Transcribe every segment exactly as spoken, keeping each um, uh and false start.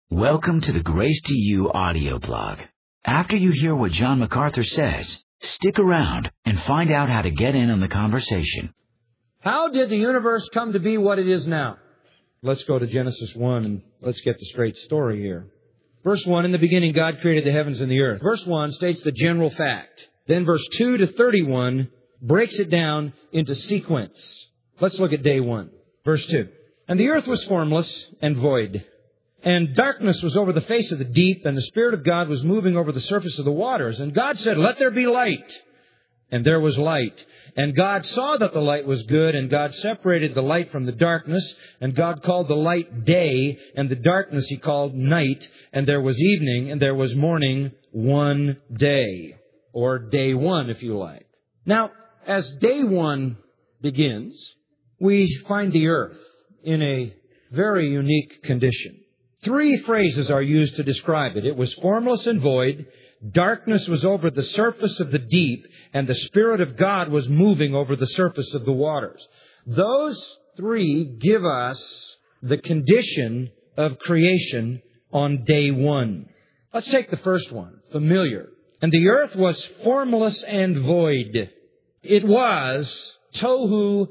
Welcome to the Grace to You audio blog. After you hear what John MacArthur says, stick around and find out how to get in on the conversation. How did the universe come to be what it is now? Let's go to Genesis one and let's get the straight story here. Verse one, in the beginning God created the heavens and the earth. Verse one states the general fact. Then verse two to thirty-one breaks it down into sequence. Let's look at day one. Verse two. And the earth was formless and void, and darkness was over the face of the deep, and the Spirit of God was moving over the surface of the waters. And God said, "Let there be light." And there was light. And God saw that the light was good, and God separated the light from the darkness. And God called the light day, and the darkness He called night. And there was evening, and there was morning, one day. Or day one, if you like. Now, as day one begins, we find the earth in a very unique condition. Three phrases are used to describe it. It was formless and void, darkness was over the surface of the deep, and the Spirit of God was moving over the surface of the waters. Those three give us the condition of creation on day one. Let's take the first one, familiar. And the earth was formless and void. It was tohu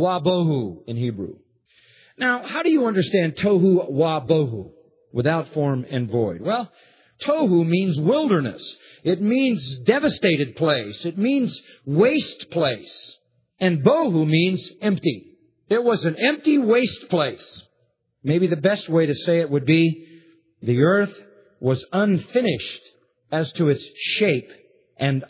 wabohu in Hebrew. Now, how do you understand tohu wabohu? Without form and void. Well, tohu means wilderness. It means devastated place. It means waste place. And bohu means empty. It was an empty waste place. Maybe the best way to say it would be the earth was unfinished as to its shape and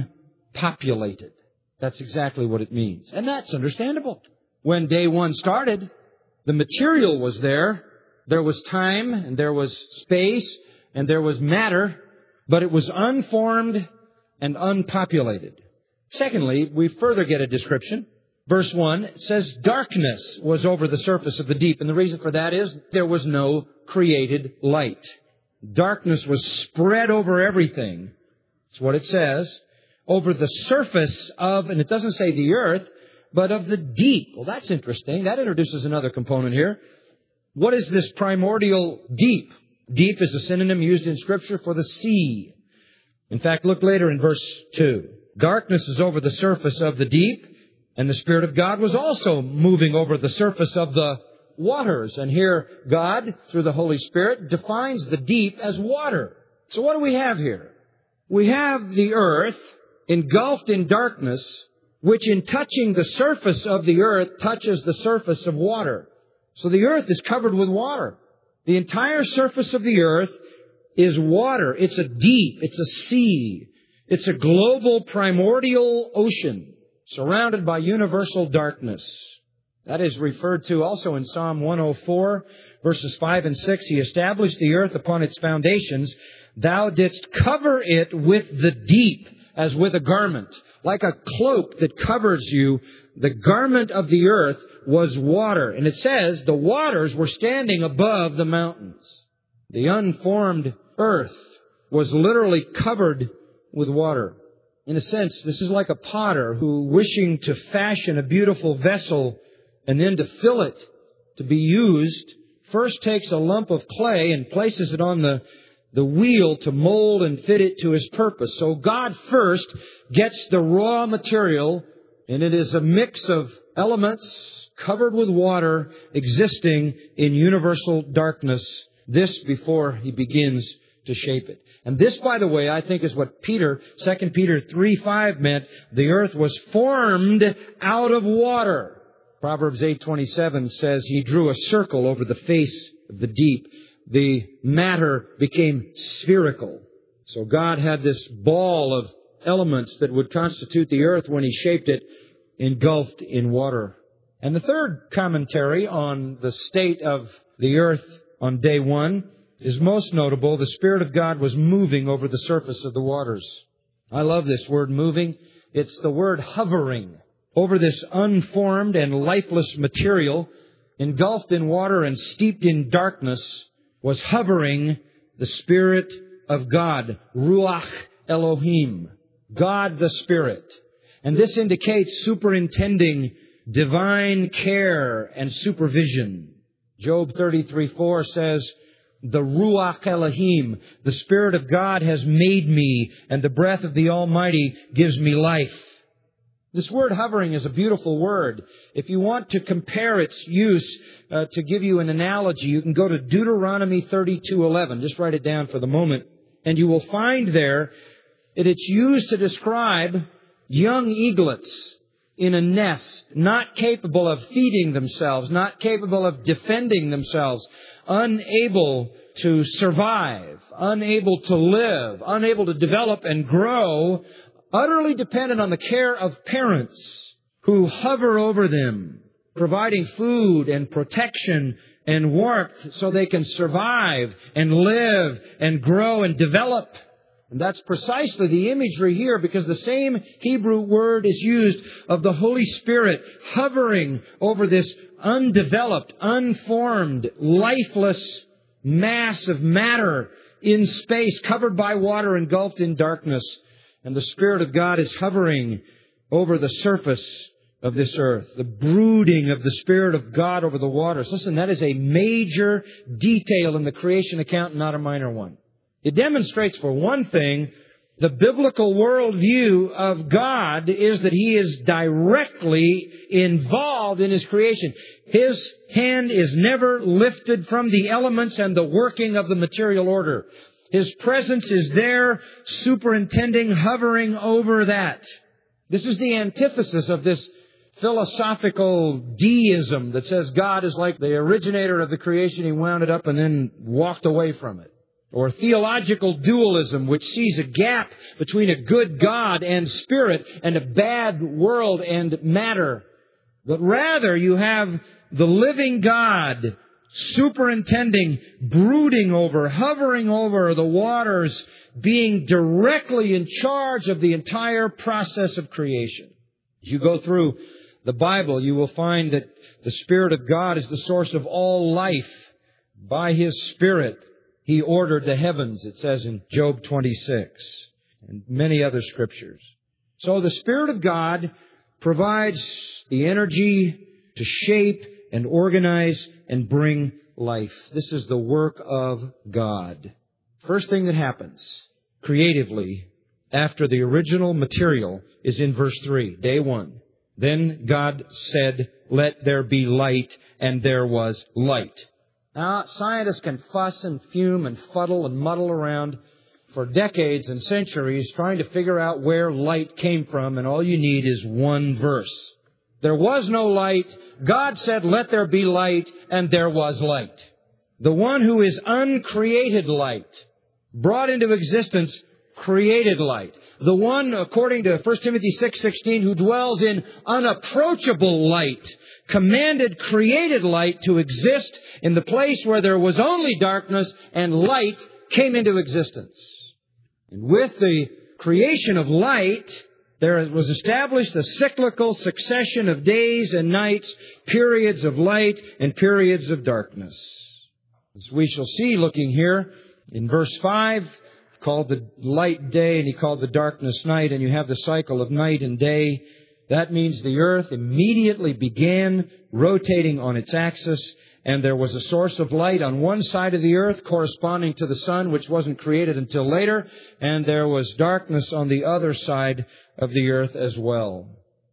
unpopulated. That's exactly what it means. And that's understandable. When day one started, the material was there. There was time, and there was space, and there was matter, but it was unformed and unpopulated. Secondly, we further get a description. Verse one says, darkness was over the surface of the deep, and the reason for that is there was no created light. Darkness was spread over everything. That's what it says. Over the surface of, and it doesn't say the earth, but of the deep. Well, that's interesting. That introduces another component here. What is this primordial deep? Deep is a synonym used in Scripture for the sea. In fact, look later in verse two. Darkness is over the surface of the deep, and the Spirit of God was also moving over the surface of the waters. And here God, through the Holy Spirit, defines the deep as water. So what do we have here? We have the earth engulfed in darkness, which in touching the surface of the earth touches the surface of water. So the earth is covered with water. The entire surface of the earth is water. It's a deep. It's a sea. It's a global primordial ocean surrounded by universal darkness. That is referred to also in Psalm one oh four, verses five and six. He established the earth upon its foundations. Thou didst cover it with the deep as with a garment. Like a cloak that covers you, the garment of the earth was water. And it says the waters were standing above the mountains. The unformed earth was literally covered with water. In a sense, this is like a potter who, wishing to fashion a beautiful vessel and then to fill it to be used, first takes a lump of clay and places it on the the wheel to mold and fit it to His purpose. So God first gets the raw material, and it is a mix of elements covered with water existing in universal darkness. This before He begins to shape it. And this, by the way, I think is what Peter, Second Peter three five meant. The earth was formed out of water. Proverbs eight twenty-seven says He drew a circle over the face of the deep. The matter became spherical. So God had this ball of elements that would constitute the earth when He shaped it, engulfed in water. And the third commentary on the state of the earth on day one is most notable. The Spirit of God was moving over the surface of the waters. I love this word, moving. It's the word hovering over this unformed and lifeless material, engulfed in water and steeped in darkness. Was hovering the Spirit of God, Ruach Elohim, God the Spirit. And this indicates superintending divine care and supervision. Job thirty-three four says, the Ruach Elohim. The Spirit of God has made me, and the breath of the Almighty gives me life. This word hovering is a beautiful word. If you want to compare its use, uh, to give you an analogy, you can go to Deuteronomy thirty-two eleven. Just write it down for the moment. And you will find there that it's used to describe young eaglets in a nest, not capable of feeding themselves, not capable of defending themselves, unable to survive, unable to live, unable to develop and grow, utterly dependent on the care of parents who hover over them, providing food and protection and warmth so they can survive and live and grow and develop. And that's precisely the imagery here, because the same Hebrew word is used of the Holy Spirit hovering over this undeveloped, unformed, lifeless mass of matter in space, covered by water, engulfed in darkness. And the Spirit of God is hovering over the surface of this earth. The brooding of the Spirit of God over the waters. Listen, that is a major detail in the creation account, not a minor one. It demonstrates, for one thing, the biblical worldview of God is that He is directly involved in His creation. His hand is never lifted from the elements and the working of the material order. His presence is there, superintending, hovering over that. This is the antithesis of this philosophical deism that says God is like the originator of the creation. He wound it up and then walked away from it. Or theological dualism, which sees a gap between a good God and spirit and a bad world and matter. But rather you have the living God superintending, brooding over, hovering over the waters, being directly in charge of the entire process of creation. As you go through the Bible, you will find that the Spirit of God is the source of all life. By His Spirit, He ordered the heavens, it says in Job twenty-six, and many other scriptures. So the Spirit of God provides the energy to shape and organize and bring life. This is the work of God. First thing that happens creatively after the original material is in verse three, day one. Then God said, "Let there be light," and there was light. Now, scientists can fuss and fume and fuddle and muddle around for decades and centuries trying to figure out where light came from, and all you need is one verse. There was no light. God said, "Let there be light," and there was light. The one who is uncreated light, brought into existence, created light. The one, according to First Timothy six sixteen, who dwells in unapproachable light, commanded created light to exist in the place where there was only darkness, and light came into existence. And with the creation of light, there was established a cyclical succession of days and nights, periods of light and periods of darkness. As we shall see looking here in verse five, called the light day and He called the darkness night, and you have the cycle of night and day. That means the earth immediately began rotating on its axis, and there was a source of light on one side of the earth corresponding to the sun, which wasn't created until later, and there was darkness on the other side of the earth as well.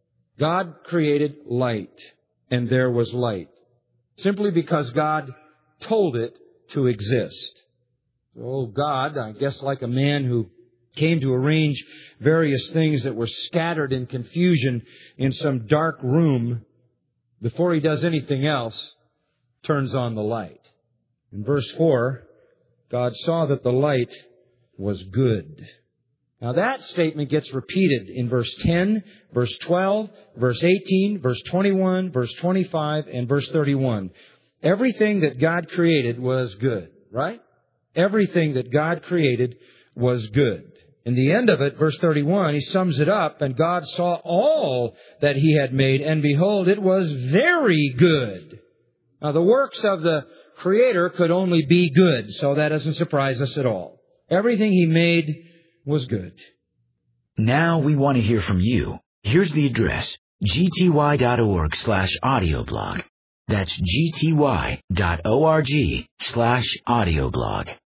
God created light, and there was light, simply because God told it to exist. Oh, God, I guess like a man who came to arrange various things that were scattered in confusion in some dark room, before He does anything else, turns on the light. In verse four, God saw that the light was good. Now that statement gets repeated in verse ten, verse twelve, verse eighteen, verse twenty-one, verse twenty-five, and verse thirty-one. Everything that God created was good, right? Everything that God created was good. In the end of it, verse thirty-one, He sums it up, and God saw all that He had made, and behold, it was very good. Now, the works of the Creator could only be good, so that doesn't surprise us at all. Everything He made was good. Now we want to hear from you. Here's the address, g t y dot org slash audio blog. That's G T Y dot org slash audio blog.